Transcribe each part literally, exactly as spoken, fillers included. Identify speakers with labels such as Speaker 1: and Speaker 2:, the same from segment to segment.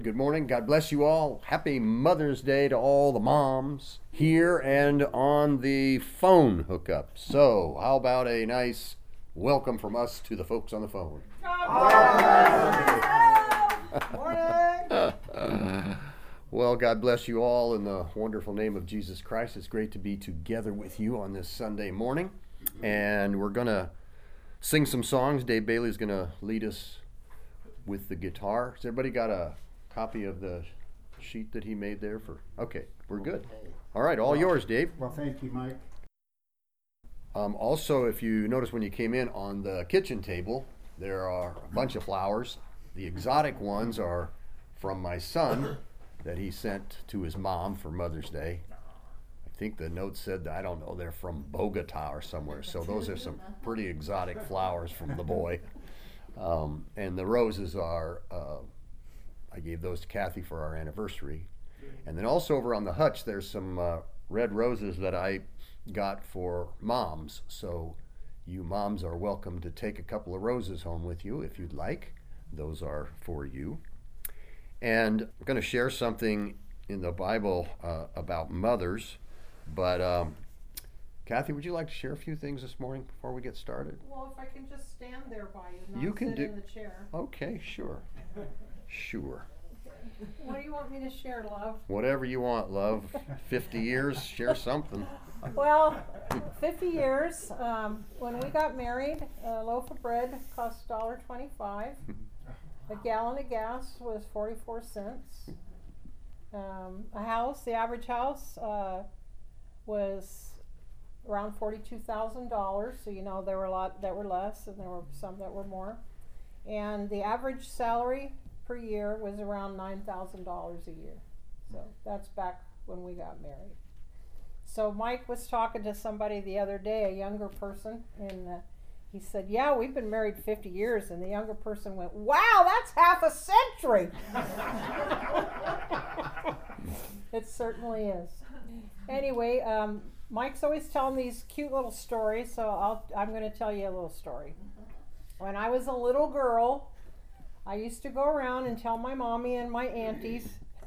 Speaker 1: Good morning. God bless you all. Happy Mother's Day to all the moms here and on the phone hookup. So, how about a nice welcome from us to the folks on the phone?
Speaker 2: Morning.
Speaker 1: Well, God bless you all in the wonderful name of Jesus Christ. It's great to be together with you on this Sunday morning. And we're going to sing some songs. Dave Bailey's going to lead us with the guitar. Has everybody got a copy of the sheet that he made there for? Okay, we're good. All right, all
Speaker 2: well,
Speaker 1: yours, Dave.
Speaker 2: Well, thank you, Mike.
Speaker 1: Um, also, if you notice when you came in on the kitchen table, there are a bunch of flowers. The exotic ones are from my son that he sent to his mom for Mother's Day. I think the note said, I don't know, they're from Bogota or somewhere. So those are some pretty exotic flowers from the boy. Um, and the roses are, uh, I gave those to Kathy for our anniversary. And then also over on the hutch, there's some uh, red roses that I got for moms. So you moms are welcome to take a couple of roses home with you if you'd like. Those are for you. And I'm going to share something in the Bible uh, about mothers. But um, Kathy, would you like to share a few things this morning before we get started?
Speaker 3: Well, if I can just stand there by you, not
Speaker 1: You can
Speaker 3: sit
Speaker 1: do-
Speaker 3: in the chair.
Speaker 1: Okay, sure. Sure.
Speaker 3: What do you want me to share, love?
Speaker 1: Whatever you want, love. fifty years, share something.
Speaker 3: Well, fifty years. Um, when we got married, a loaf of bread cost one dollar twenty-five. A gallon of gas was forty-four cents. Um, a house, the average house, uh, was around forty-two thousand dollars. So you know there were a lot that were less, and there were some that were more. And the average salary per year was around nine thousand dollars a year. So that's back when we got married. So Mike was talking to somebody the other day, a younger person, and uh, he said, yeah, we've been married fifty years. And the younger person went, wow, that's half a century. It certainly is. Anyway, um, Mike's always telling these cute little stories, so I'll, I'm going to tell you a little story. When I was a little girl, I used to go around and tell my mommy and my aunties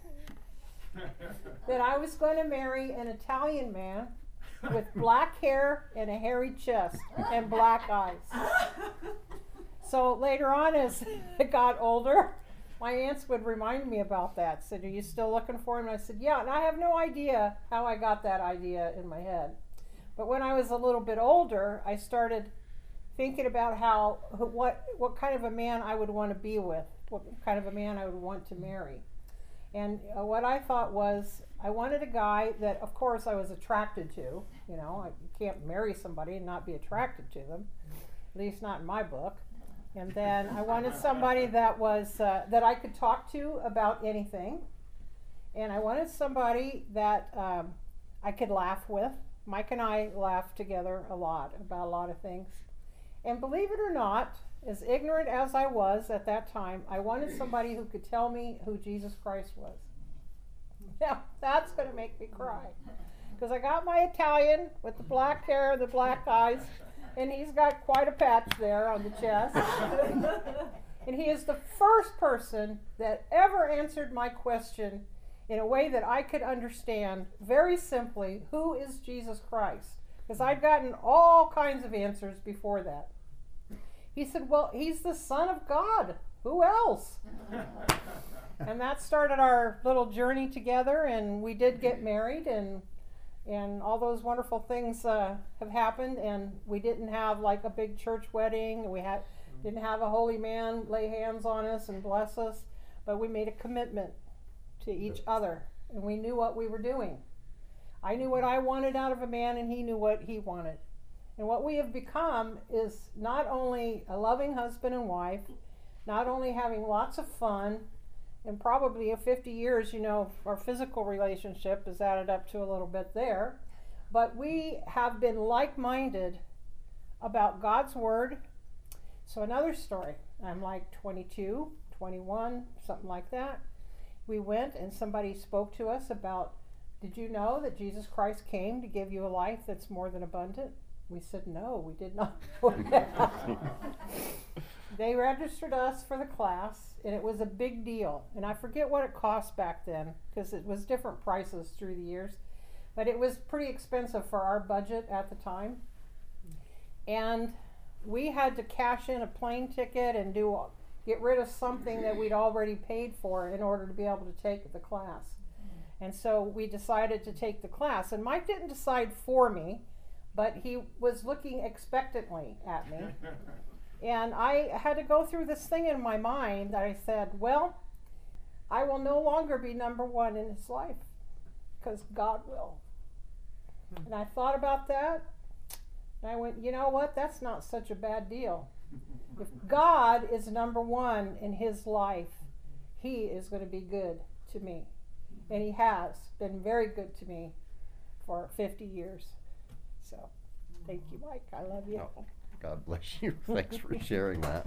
Speaker 3: that I was going to marry an Italian man with black hair and a hairy chest and black eyes. So later on, as I got older, my aunts would remind me about that. Said, are you still looking for him? And I said, yeah. And I have no idea how I got that idea in my head. But when I was a little bit older, I started thinking about how, what, what kind of a man I would want to be with, what kind of a man I would want to marry. And uh, what I thought was, I wanted a guy that, of course, I was attracted to. You know, I can't marry somebody and not be attracted to them, at least not in my book. And then I wanted somebody that was uh, that I could talk to about anything. And I wanted somebody that um, I could laugh with. Mike and I laughed together a lot about a lot of things. And believe it or not, as ignorant as I was at that time, I wanted somebody who could tell me who Jesus Christ was. Now, that's going to make me cry. Because I got my Italian with the black hair, the black eyes, and he's got quite a patch there on the chest. And he is the first person that ever answered my question in a way that I could understand very simply, who is Jesus Christ? Because I'd gotten all kinds of answers before that. He said, well, he's the Son of God. Who else? And that started our little journey together, and we did get married, and and all those wonderful things uh, have happened. And we didn't have like a big church wedding. We had didn't have a holy man lay hands on us and bless us, but we made a commitment to each other, and we knew what we were doing. I knew what I wanted out of a man, and he knew what he wanted. And what we have become is not only a loving husband and wife, not only having lots of fun, and probably in fifty years, you know, our physical relationship is added up to a little bit there, but we have been like-minded about God's Word. So another story, I'm like twenty-two, twenty-one, something like that. We went and somebody spoke to us about, did you know that Jesus Christ came to give you a life that's more than abundant? We said, no, we did not know that. They registered us for the class, and it was a big deal. And I forget what it cost back then, because it was different prices through the years. But it was pretty expensive for our budget at the time. And we had to cash in a plane ticket and do get rid of something that we'd already paid for in order to be able to take the class. And so we decided to take the class. And Mike didn't decide for me, but he was looking expectantly at me. And I had to go through this thing in my mind that I said, well, I will no longer be number one in his life, because God will. And I thought about that, and I went, you know what, that's not such a bad deal. If God is number one in his life, he is going to be good to me. And he has been very good to me for fifty years. So, thank you, Mike. I love you.
Speaker 1: Oh, God bless you. Thanks for sharing that.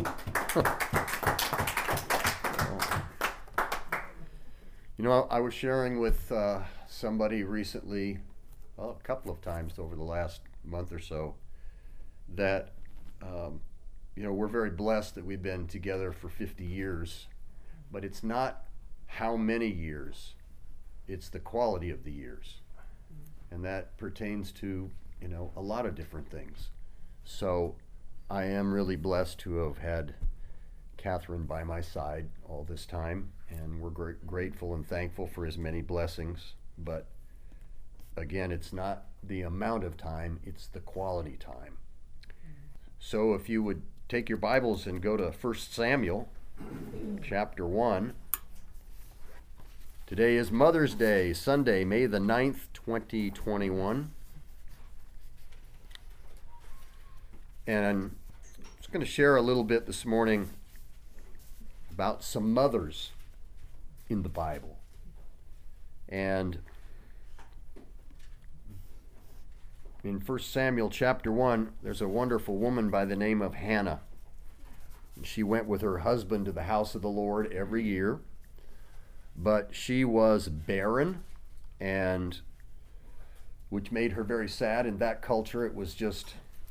Speaker 1: You know, I was sharing with uh, somebody recently, well, a couple of times over the last month or so, that, um, you know, we're very blessed that we've been together for fifty years, but it's not how many years, it's the quality of the years. And that pertains to, you know, a lot of different things. So I am really blessed to have had Catherine by my side all this time, and we're gr- grateful and thankful for his many blessings. But again, it's not the amount of time, it's the quality time. So if you would take your Bibles and go to First Samuel chapter one. Today is Mother's Day, Sunday, May the ninth, twenty twenty-one. And I'm just going to share a little bit this morning about some mothers in the Bible. And in First Samuel chapter one, there's a wonderful woman by the name of Hannah. She went with her husband to the house of the Lord every year, but she was barren, and which made her very sad. In that culture, it was just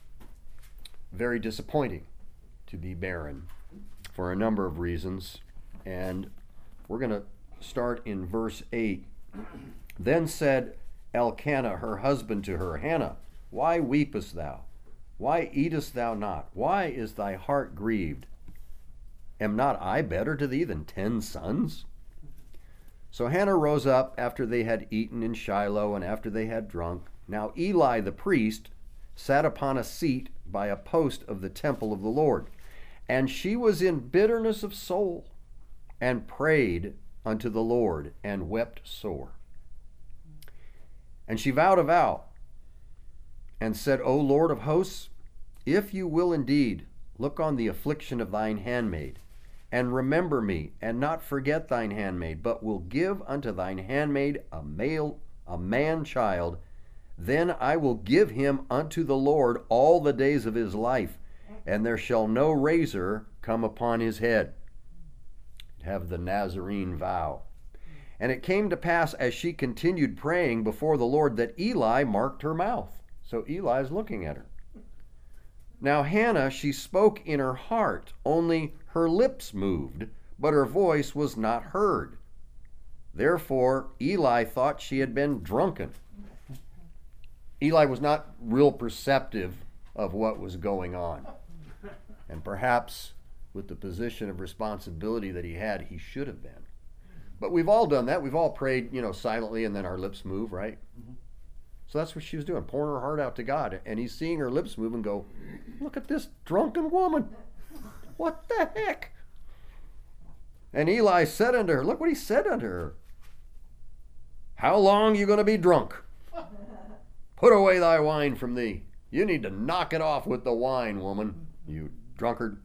Speaker 1: very disappointing to be barren for a number of reasons. And we're going to start in verse eight. Then said Elkanah, her husband, to her, Hannah, why weepest thou? Why eatest thou not? Why is thy heart grieved? Am not I better to thee than ten sons? So Hannah rose up after they had eaten in Shiloh and after they had drunk. Now Eli the priest sat upon a seat by a post of the temple of the Lord. And she was in bitterness of soul, and prayed unto the Lord, and wept sore. And she vowed a vow, and said, O Lord of hosts, if you will indeed look on the affliction of thine handmaid, and remember me, and not forget thine handmaid, but will give unto thine handmaid a male, a man child, then I will give him unto the Lord all the days of his life, and there shall no razor come upon his head. Have the Nazarene vow. And it came to pass, as she continued praying before the Lord, that Eli marked her mouth. So Eli is looking at her. Now Hannah, she spoke in her heart, only her lips moved, but her voice was not heard. Therefore Eli thought she had been drunken. Eli was not real perceptive of what was going on. And perhaps with the position of responsibility that he had, he should have been. But we've all done that. We've all prayed, you know, silently, and then our lips move, right? Mm-hmm. So that's what she was doing, pouring her heart out to God. And he's seeing her lips move and go, look at this drunken woman. What the heck? And Eli said unto her, look what he said unto her. How long are you going to be drunk? Put away thy wine from thee. You need to knock it off with the wine, woman, you drunkard.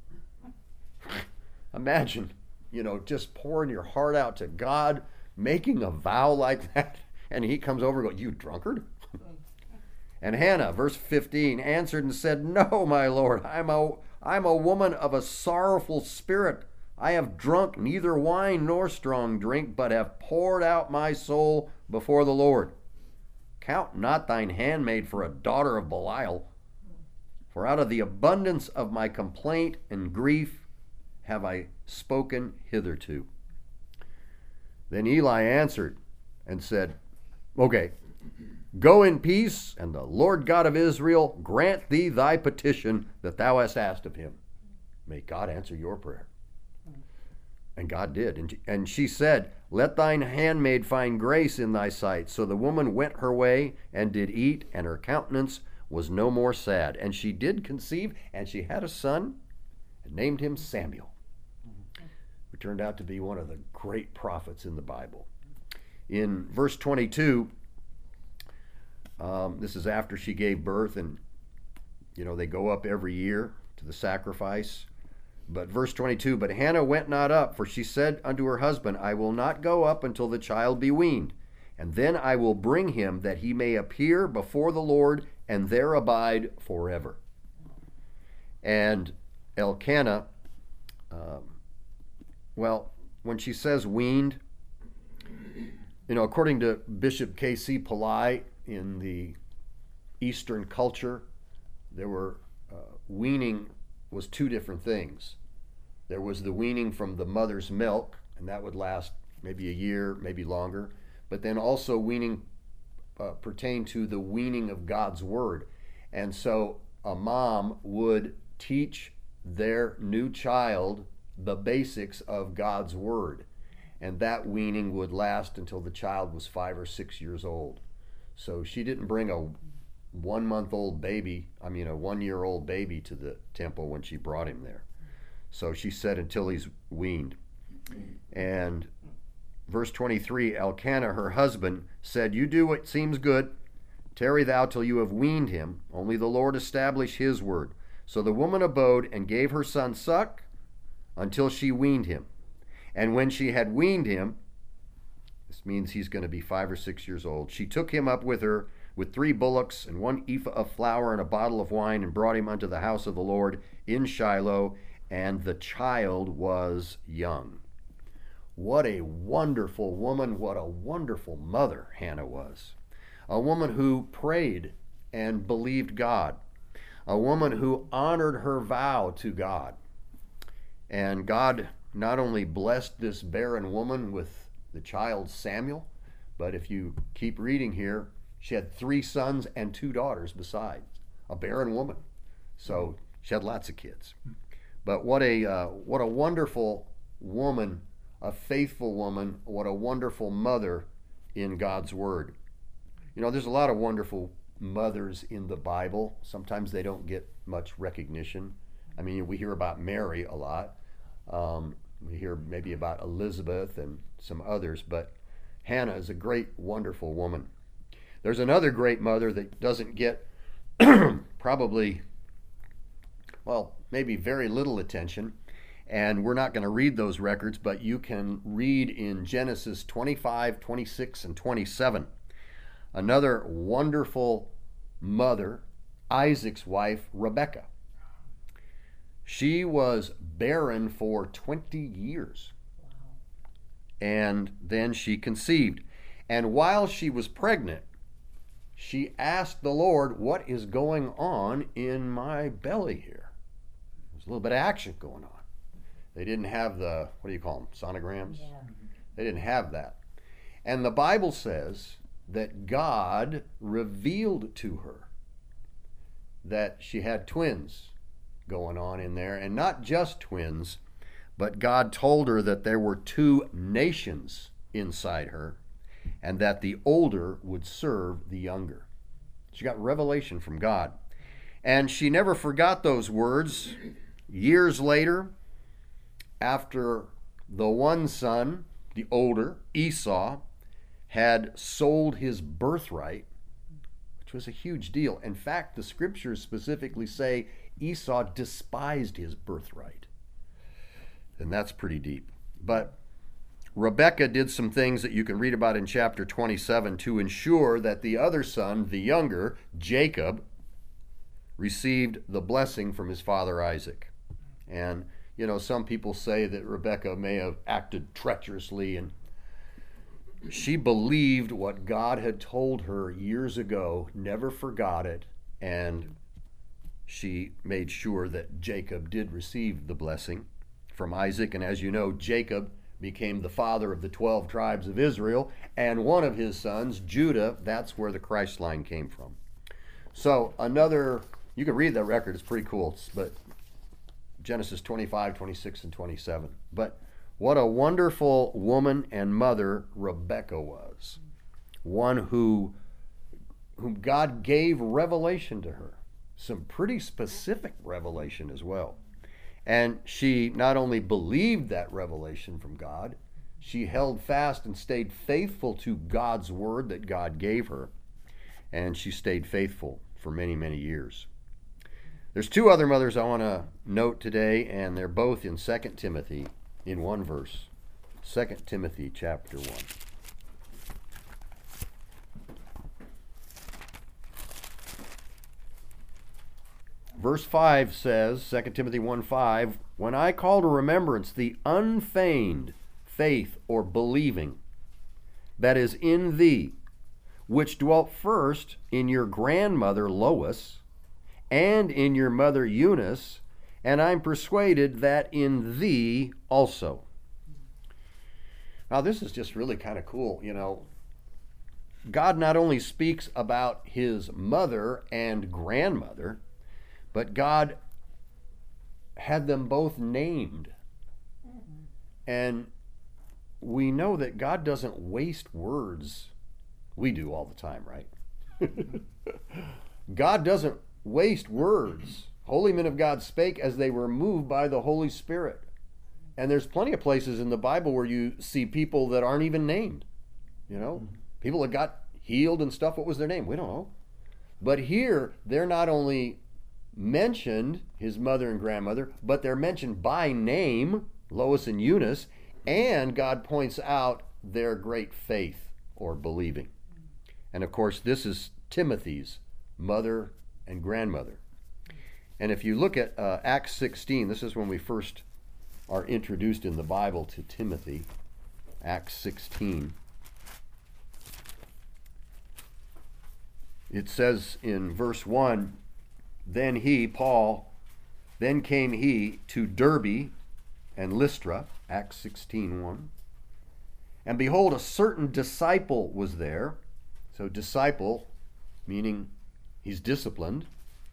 Speaker 1: Imagine, you know, just pouring your heart out to God, making a vow like that, and he comes over and goes, you drunkard? And Hannah, verse fifteen, answered and said, no, my Lord, I'm a, I'm a woman of a sorrowful spirit. I have drunk neither wine nor strong drink, but have poured out my soul before the Lord. Count not thine handmaid for a daughter of Belial, For out of the abundance of my complaint and grief have I spoken hitherto. Then Eli answered and said, okay, go in peace, and the Lord God of Israel grant thee thy petition that thou hast asked of him. May God answer your prayer. And God did. And, and she said, let thine handmaid find grace in thy sight. So the woman went her way and did eat, and her countenance was no more sad. And she did conceive, and she had a son, and named him Samuel, who turned out to be one of the great prophets in the Bible. In verse twenty-two, um, this is after she gave birth, and, you know, they go up every year to the sacrifice. But verse twenty-two, but Hannah went not up, for she said unto her husband, I will not go up until the child be weaned, and then I will bring him, that he may appear before the Lord, and there abide forever. And Elkanah, um, well, when she says weaned, you know, according to Bishop K C Pillai, in the Eastern culture, there were uh, weaning was two different things. There was the weaning from the mother's milk, and that would last maybe a year, maybe longer. But then also weaning uh, pertained to the weaning of God's word. And so a mom would teach their new child the basics of God's word. And that weaning would last until the child was five or six years old. So she didn't bring a one-month-old baby, I mean a one-year-old baby to the temple when she brought him there. So she said until he's weaned. And verse twenty-three, Elkanah, her husband, said, you do what seems good. Tarry thou till you have weaned him. Only the Lord establish his word. So the woman abode and gave her son suck until she weaned him. And when she had weaned him, this means he's going to be five or six years old, she took him up with her with three bullocks and one ephah of flour and a bottle of wine, and brought him unto the house of the Lord in Shiloh, and the child was young. What a wonderful woman, what a wonderful mother Hannah was. A woman who prayed and believed God. A woman who honored her vow to God. And God not only blessed this barren woman with the child Samuel, but if you keep reading here, she had three sons and two daughters besides. A barren woman. So she had lots of kids. But what a uh, what a wonderful woman, a faithful woman, what a wonderful mother in God's word. You know, there's a lot of wonderful mothers in the Bible. Sometimes they don't get much recognition. I mean, we hear about Mary a lot. Um, we hear maybe about Elizabeth and some others, but Hannah is a great, wonderful woman. There's another great mother that doesn't get probably, well, maybe very little attention, and we're not going to read those records, but you can read in Genesis twenty-five, twenty-six, and twenty-seven. Another wonderful mother, Isaac's wife, Rebekah. She was barren for twenty years. And then she conceived. And while she was pregnant, she asked the Lord, what is going on in my belly here? There's a little bit of action going on. They didn't have the, what do you call them, sonograms? Yeah. They didn't have that. And the Bible says that God revealed to her that she had twins going on in there, and not just twins, but God told her that there were two nations inside her, and that the older would serve the younger. She got revelation from God. And she never forgot those words. Years later, after the one son, the older, Esau, had sold his birthright, which was a huge deal. In fact, the scriptures specifically say Esau despised his birthright. And that's pretty deep. But Rebekah did some things that you can read about in chapter twenty-seven to ensure that the other son, the younger, Jacob, received the blessing from his father Isaac. And, you know, some people say that Rebekah may have acted treacherously, and she believed what God had told her years ago, never forgot it, and she made sure that Jacob did receive the blessing from Isaac. And as you know, Jacob became the father of the twelve tribes of Israel, and one of his sons, Judah, that's where the Christ line came from. So another, you can read that record, it's pretty cool, but Genesis twenty-five, twenty-six, and twenty-seven. But what a wonderful woman and mother Rebekah was. One who whom God gave revelation to her. Some pretty specific revelation as well. And she not only believed that revelation from God, she held fast and stayed faithful to God's word that God gave her. And she stayed faithful for many, many years. There's two other mothers I want to note today, and they're both in Second Timothy in one verse. Second Timothy chapter one. Verse five says, Second Timothy one five, when I call to remembrance the unfeigned faith or believing that is in thee, which dwelt first in your grandmother Lois and in your mother Eunice, and I'm persuaded that in thee also. Now this is just really kind of cool, you know. God not only speaks about his mother and grandmother, but God had them both named. Mm-hmm. And we know that God doesn't waste words. We do all the time, right? God doesn't waste words. Holy men of God spake as they were moved by the Holy Spirit. And there's plenty of places in the Bible where you see people that aren't even named. You know, mm-hmm. people that got healed and stuff. What was their name? We don't know. But here, they're not only mentioned, his mother and grandmother, but they're mentioned by name, Lois and Eunice, and God points out their great faith or believing. And of course, this is Timothy's mother and grandmother. And if you look at uh, Acts sixteen, this is when we first are introduced in the Bible to Timothy, Acts sixteen. It says in verse one, then he, Paul, then came he to Derbe and Lystra, Acts sixteen one. And behold, a certain disciple was there. So disciple, meaning he's disciplined.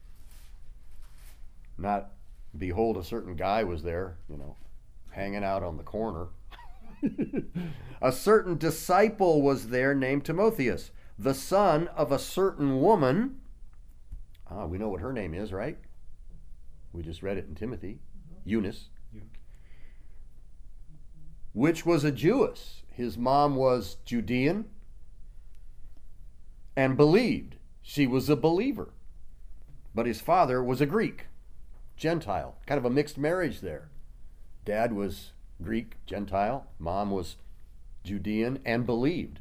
Speaker 1: Not, behold, a certain guy was there, you know, hanging out on the corner. A certain disciple was there named Timotheus, the son of a certain woman. Ah, we know what her name is, right? We just read it in Timothy. Eunice. Which was a Jewess. His mom was Judean and believed. She was a believer. But his father was a Greek, Gentile. Kind of a mixed marriage there. Dad was Greek, Gentile. Mom was Judean and believed.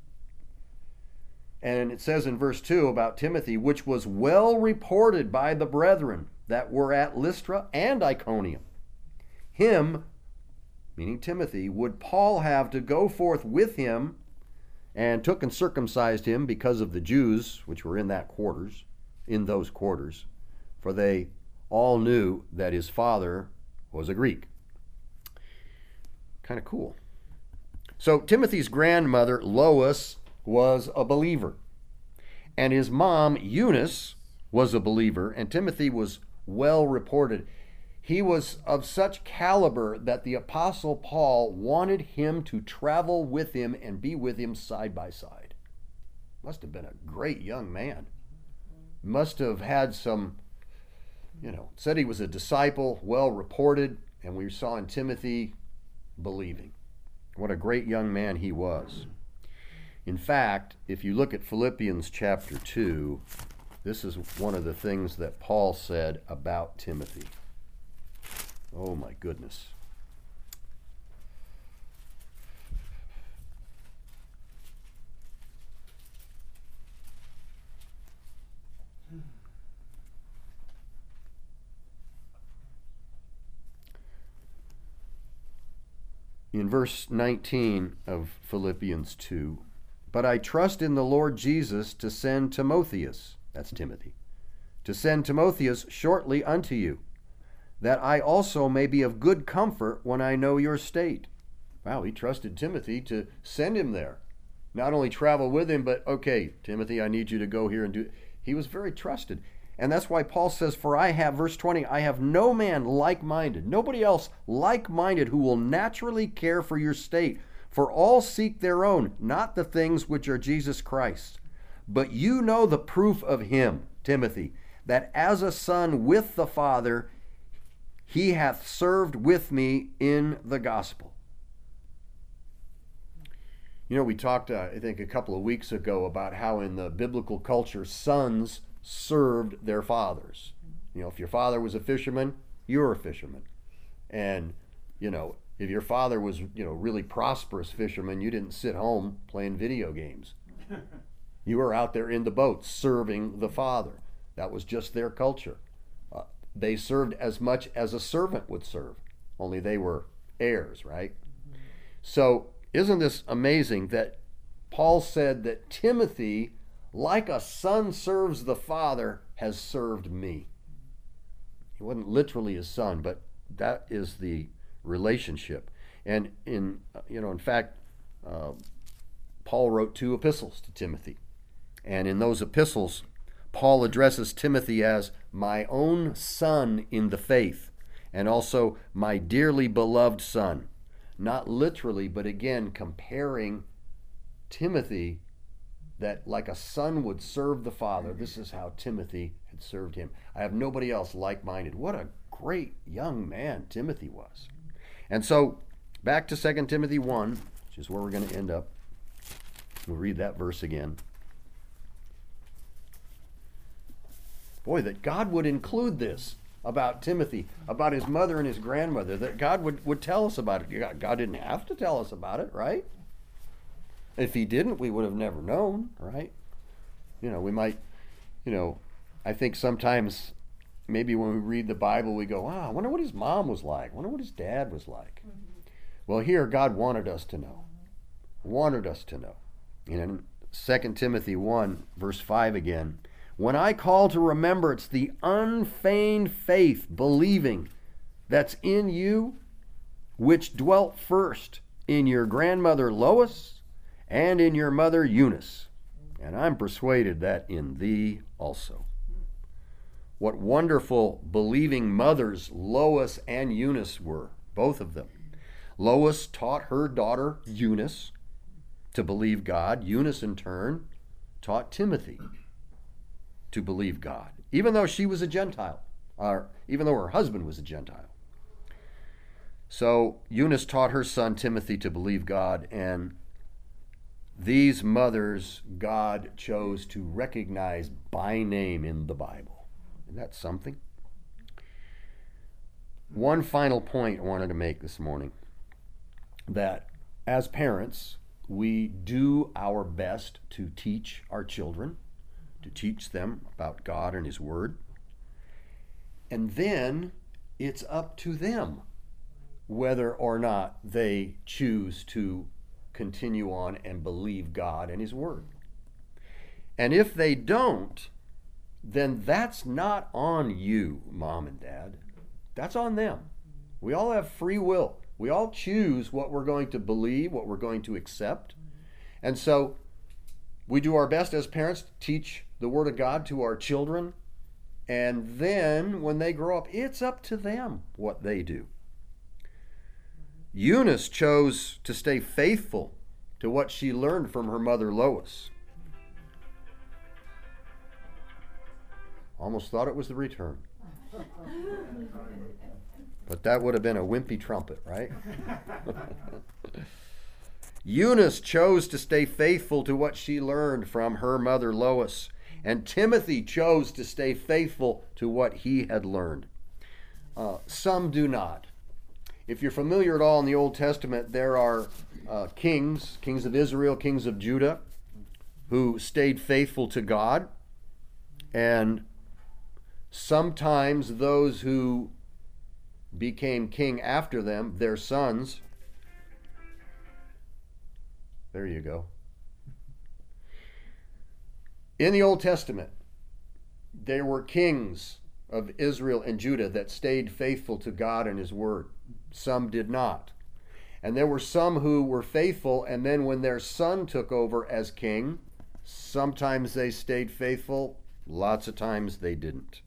Speaker 1: And it says in verse two about Timothy, which was well reported by the brethren that were at Lystra and Iconium. Him, meaning Timothy, would Paul have to go forth with him, and took and circumcised him because of the Jews which were in that quarters, in those quarters, for they all knew that his father was a Greek. Kind of cool. So Timothy's grandmother, Lois, was a believer. And his mom, Eunice, was a believer, and Timothy was well reported. He was of such caliber that the Apostle Paul wanted him to travel with him and be with him side by side. Must have been a great young man. Must have had some, you know, said he was a disciple, well reported, and we saw in Timothy believing. What a great young man he was. In fact, if you look at Philippians chapter two, this is one of the things that Paul said about Timothy. Oh my goodness. In verse nineteen of Philippians two, but I trust in the Lord Jesus to send Timotheus, that's Timothy, to send Timotheus shortly unto you, that I also may be of good comfort when I know your state. Wow, he trusted Timothy to send him there. Not only travel with him, but, okay, Timothy, I need you to go here and do. He was very trusted. And that's why Paul says, for I have, verse twenty, I have no man like-minded, nobody else like-minded who will naturally care for your state. For all seek their own, not the things which are Jesus Christ. But you know the proof of him, Timothy, that as a son with the Father, he hath served with me in the gospel. You know, we talked, uh, I think, a couple of weeks ago about how in the biblical culture, sons served their fathers. You know, if your father was a fisherman, you were a fisherman. And, you know, if your father was, you know, really prosperous fisherman, you didn't sit home playing video games. You were out there in the boat serving the father. That was just their culture. Uh, they served as much as a servant would serve, only they were heirs, right? Mm-hmm. So, isn't this amazing that Paul said that Timothy, like a son serves the father, has served me? He wasn't literally his son, but that is the relationship. And in, you know, in fact, uh, Paul wrote two epistles to Timothy. And in those epistles, Paul addresses Timothy as my own son in the faith, and also my dearly beloved son. Not literally, but again, comparing Timothy, that like a son would serve the father, this is how Timothy had served him. I have nobody else like-minded. What a great young man Timothy was. And so, back to Second Timothy one, which is where we're going to end up. We'll read that verse again. Boy, that God would include this about Timothy, about his mother and his grandmother, that God would, would tell us about it. God didn't have to tell us about it, right? If he didn't, we would have never known, right? You know, we might, you know, I think sometimes maybe when we read the Bible, we go, wow, I wonder what his mom was like. I wonder what his dad was like. Mm-hmm. Well, here, God wanted us to know. Wanted us to know. And in Second Timothy one, verse five again, when I call to remembrance the unfeigned faith, believing, that's in you, which dwelt first in your grandmother Lois and in your mother Eunice, and I'm persuaded that in thee also. What wonderful believing mothers Lois and Eunice were, both of them. Lois taught her daughter Eunice to believe God. Eunice, in turn, taught Timothy to believe God, even though she was a Gentile, or even though her husband was a Gentile. So Eunice taught her son Timothy to believe God, and these mothers God chose to recognize by name in the Bible. Isn't that something? One final point I wanted to make this morning, that as parents, we do our best to teach our children, to teach them about God and His Word. And then it's up to them whether or not they choose to continue on and believe God and His Word. And if they don't, then that's not on you, Mom and Dad. That's on them. We all have free will. We all choose what we're going to believe, what we're going to accept. And so we do our best as parents to teach the Word of God to our children. And then when they grow up, it's up to them what they do. Eunice chose to stay faithful to what she learned from her mother Lois. Almost thought it was the return. But that would have been a wimpy trumpet, right? Eunice chose to stay faithful to what she learned from her mother Lois. And Timothy chose to stay faithful to what he had learned. Uh, some do not. If you're familiar at all in the Old Testament, there are uh, kings, kings of Israel, kings of Judah, who stayed faithful to God. And sometimes those who became king after them, their sons, there you go. In the Old Testament, there were kings of Israel and Judah that stayed faithful to God and his word. Some did not. And there were some who were faithful, and then when their son took over as king, sometimes they stayed faithful, lots of times they didn't.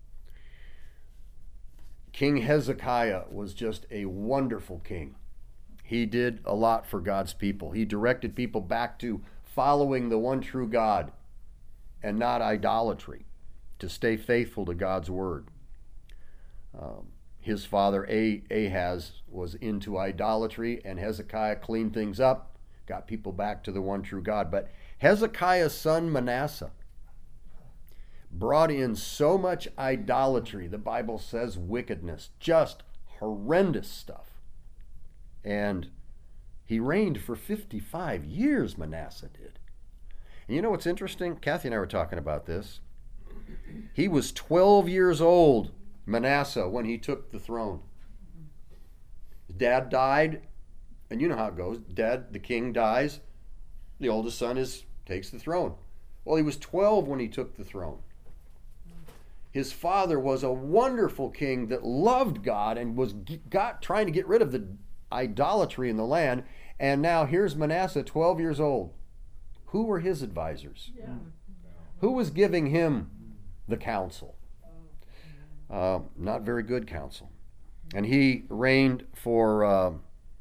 Speaker 1: King Hezekiah was just a wonderful king. He did a lot for God's people. He directed people back to following the one true God and not idolatry, to stay faithful to God's word. Um, his father Ahaz was into idolatry, and Hezekiah cleaned things up, got people back to the one true God. But Hezekiah's son Manasseh brought in so much idolatry, the Bible says wickedness, just horrendous stuff. And he reigned for fifty-five years, Manasseh did. And you know what's interesting? Kathy and I were talking about this. He was twelve years old, Manasseh, when he took the throne. His dad died, and you know how it goes. Dad, the king, dies. The oldest son is takes the throne. Well, he was twelve when he took the throne. His father was a wonderful king that loved God and was got trying to get rid of the idolatry in the land. And now here's Manasseh, twelve years old. Who were his advisors? Yeah. Who was giving him the counsel? Uh, not very good counsel. And he reigned for, uh,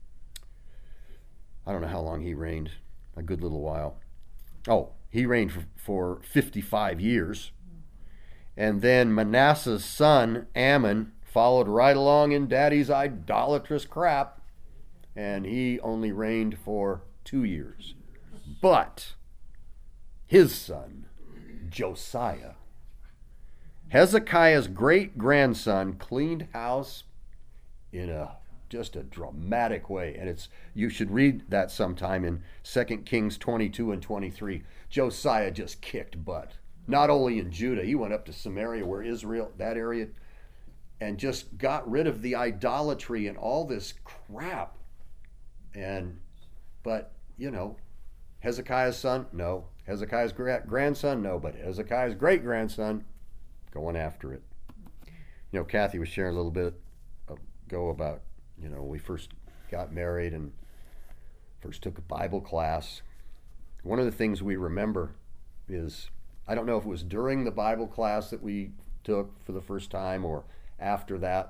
Speaker 1: I don't know how long he reigned, a good little while. Oh, he reigned for, for fifty-five years. And then Manasseh's son, Ammon, followed right along in daddy's idolatrous crap, and he only reigned for two years. But his son, Josiah, Hezekiah's great-grandson, cleaned house in a just a dramatic way. And it's you should read that sometime in Second Kings twenty-two and twenty-three. Josiah just kicked butt. Not only in Judah, he went up to Samaria, where Israel, that area, and just got rid of the idolatry and all this crap. And, but, you know, Hezekiah's son, no. Hezekiah's gra- grandson, no. But Hezekiah's great-grandson, going after it. You know, Kathy was sharing a little bit ago about, you know, we first got married and first took a Bible class. One of the things we remember is, I don't know if it was during the Bible class that we took for the first time or after that,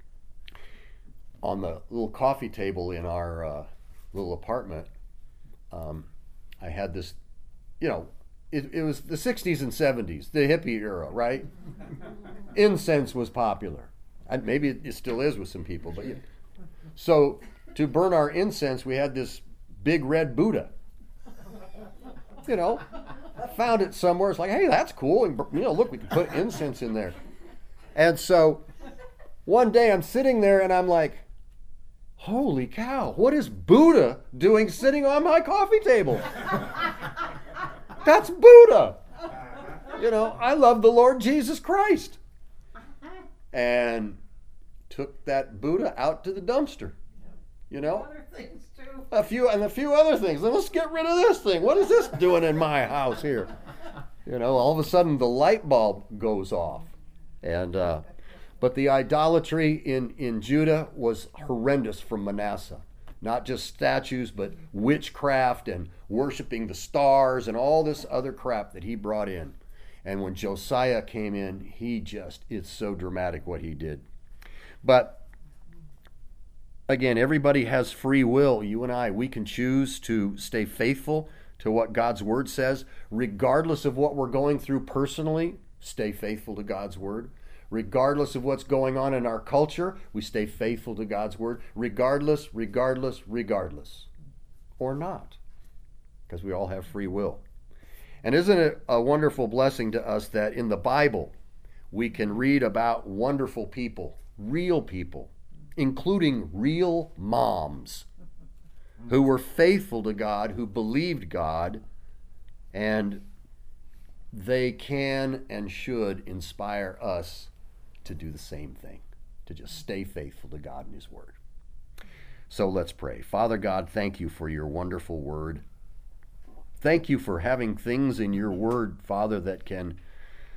Speaker 1: on the little coffee table in our uh, little apartment, um, I had this, you know, it, it was the sixties and seventies, the hippie era, right? Incense was popular. And maybe it still is with some people. But yeah. So to burn our incense, we had this big red Buddha. You know, found it somewhere. It's like, hey, that's cool. And, you know, look, we can put incense in there. And so one day I'm sitting there and I'm like, holy cow, what is Buddha doing sitting on my coffee table? That's Buddha. You know, I love the Lord Jesus Christ. And took that Buddha out to the dumpster. You know?
Speaker 3: Other things too.
Speaker 1: A few and a few other things. Then let's get rid of this thing. What is this doing in my house here? You know, all of a sudden the light bulb goes off. And uh, but the idolatry in, in Judah was horrendous from Manasseh. Not just statues, but witchcraft and worshiping the stars and all this other crap that he brought in. And when Josiah came in, he just, it's so dramatic what he did. But again, everybody has free will. You and I, we can choose to stay faithful to what God's word says, regardless of what we're going through personally. Stay faithful to God's word. Regardless of what's going on in our culture, we stay faithful to God's word. Regardless, regardless, regardless. Or not. Because we all have free will. And isn't it a wonderful blessing to us that in the Bible we can read about wonderful people, real people, including real moms who were faithful to God, who believed God, and they can and should inspire us to do the same thing, to just stay faithful to God and His Word. So let's pray. Father God, thank you for your wonderful Word. Thank you for having things in your Word, Father, that can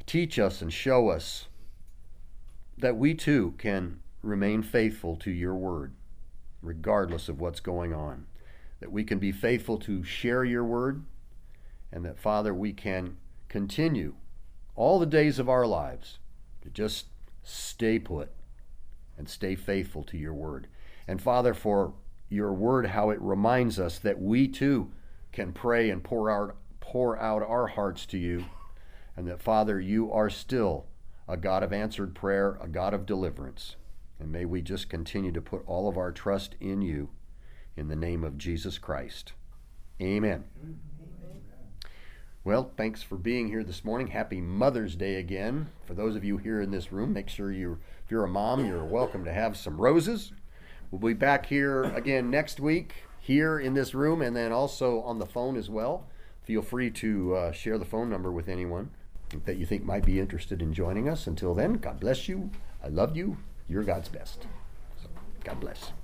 Speaker 1: teach us and show us that we too can remain faithful to your word, regardless of what's going on. That we can be faithful to share your word, and that, Father, we can continue all the days of our lives to just stay put and stay faithful to your word. And Father, for your word, how it reminds us that we too can pray and pour out, pour out our hearts to you, and that, Father, you are still a God of answered prayer, a God of deliverance. And may we just continue to put all of our trust in you, in the name of Jesus Christ. Amen. Amen. Well, thanks for being here this morning. Happy Mother's Day again. For those of you here in this room, make sure you, if you're a mom, you're welcome to have some roses. We'll be back here again next week, here in this room, and then also on the phone as well. Feel free to uh, share the phone number with anyone that you think might be interested in joining us. Until then, God bless you. I love you. You're God's best. So, God bless.